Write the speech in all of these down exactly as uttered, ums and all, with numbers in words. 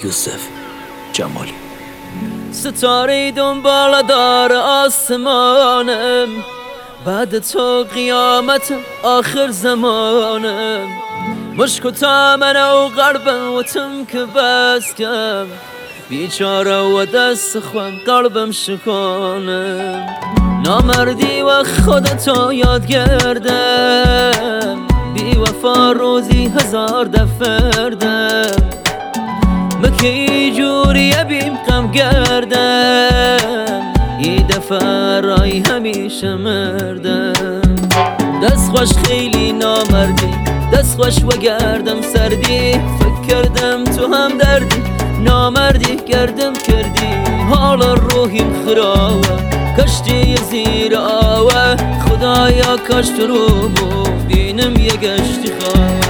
یوسف جمالی. ستاره دنبال دار آسمانم، بعد تو قیامت آخر زمانم. مشک و تامن و قلبم و تم که بس کم، بیچاره و دست خوان قلبم شکانم. نامردی و خودتو یاد گردم، بی وفا روزی هزار دفردم. مکی جوری بیم غم گردم، ای دفعه رای همیشه مردم. دست خوش خیلی نامردی، دست خوش و گردم سردی. فکر کردم تو هم دردی، نامردی گردم کردی. حال روحیم خرابه، کشتی زیر آوه. خدایا کشت رو بینم یه گشتی خواه.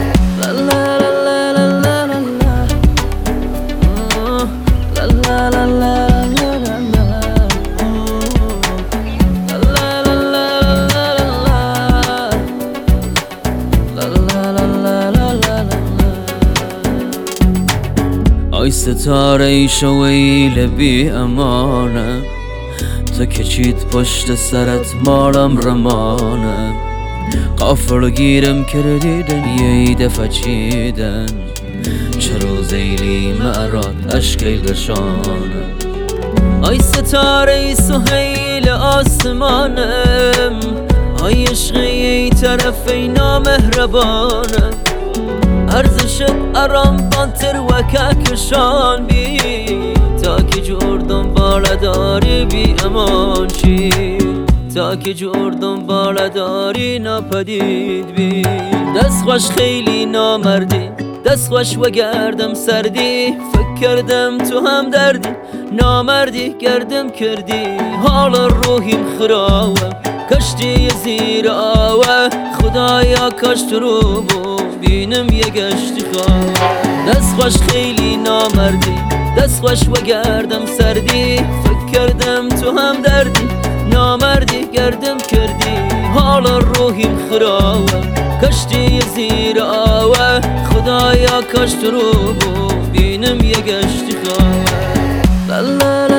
ای ستاره ای شویل بی امانه، تو که چیت پشت سرت مالم رمانه. قافل گیرم کردی دنیای دفع چیدن، چرا زیلی معرات اشکی گشانه. ای ستاره ای سهیل آسمانم، ای عشقی ای طرفی نامهربانه. ارزشت ارام بانتر و ککشان بی، تا که جوردم بالداری بی امان چی. تا که جوردم بالداری ناپدید بی. دست خوش خیلی نامردی، دست خوش و گردم سردی. فکر کردم تو هم دردی، نامردی گردم کردی. حال روحیم خرابه، کشتی زیر آوه. خدایا کشت رو بینم یه گشتی خواه. دست خوش خیلی نامردی، دست خوش و گردم سردی. فکر کردم تو هم دردی، نامردی گردم کردی. حال روحیم خرابه، کشتی زیر آوه. خدایا کشت رو بینم یه گشتی خواه.